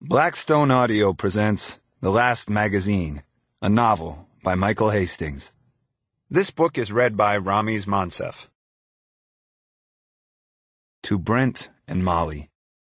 Blackstone Audio presents The Last Magazine, a novel by Michael Hastings. This book is read by Ramiz Monsef. To Brent and Molly.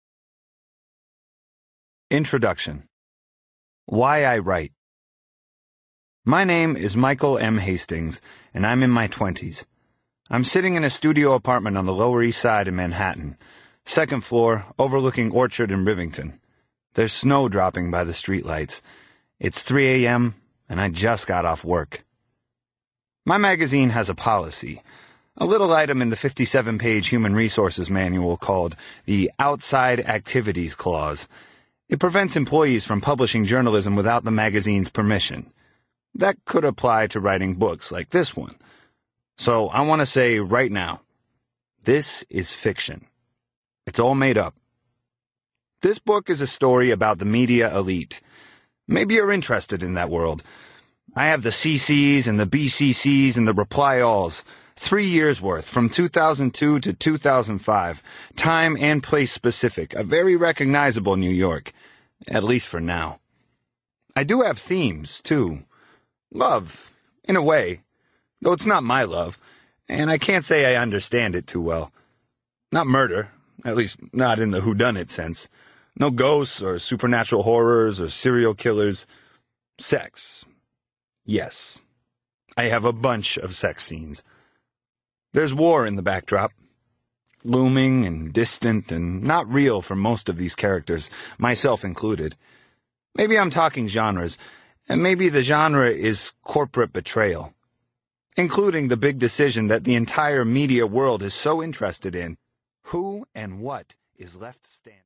Introduction. Why I Write. My name is Michael M. Hastings, and I'm in my 20s. I'm sitting in a studio apartment on the Lower East Side in Manhattan, second floor, overlooking Orchard and Rivington. There's snow dropping by the streetlights. It's 3 a.m., and I just got off work. My magazine has a policy, a little item in the 57-page Human Resources Manual called the Outside Activities Clause. It prevents employees from publishing journalism without the magazine's permission. That could apply to writing books like this one. So I want to say right now, this is fiction. It's all made up. This book is a story about the media elite. Maybe you're interested in that world. I have the CCs and the BCCs and the reply alls. 3 years worth, from 2002 to 2005. Time and place specific, a very recognizable New York. At least for now. I do have themes, too. Love, in a way. Though it's not my love, and I can't say I understand it too well. Not murder, at least not in the whodunit sense. No ghosts or supernatural horrors or serial killers. Sex. Yes. I have a bunch of sex scenes. There's war in the backdrop. Looming and distant and not real for most of these characters, myself included. Maybe I'm talking genres, and maybe the genre is corporate betrayal. Including the big decision that the entire media world is so interested in. Who and what is left standing?